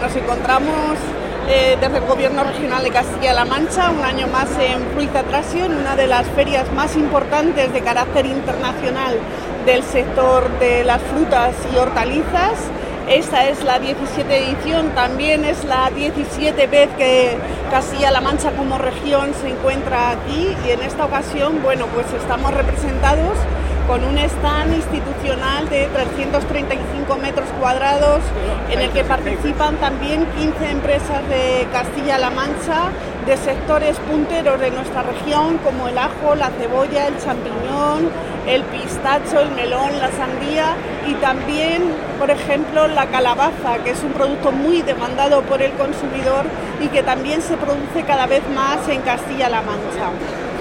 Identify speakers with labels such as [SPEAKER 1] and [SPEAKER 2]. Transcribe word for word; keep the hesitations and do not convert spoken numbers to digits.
[SPEAKER 1] nos encontramos eh, desde el Gobierno Regional de Castilla-La Mancha, un año más en Fruit Attraction, una de las ferias más importantes de carácter internacional del sector de las frutas y hortalizas. Esta es la diecisiete edición, también es la diecisiete vez que Castilla-La Mancha como región se encuentra aquí, y en esta ocasión, bueno, pues estamos representados con un stand institucional de trescientos treinta y cinco metros cuadrados en el que participan también quince empresas de Castilla-La Mancha de sectores punteros de nuestra región, como el ajo, la cebolla, el champiñón, el pistacho, el melón, la sandía y también, por ejemplo, la calabaza, que es un producto muy demandado por el consumidor y que también se produce cada vez más en Castilla-La Mancha.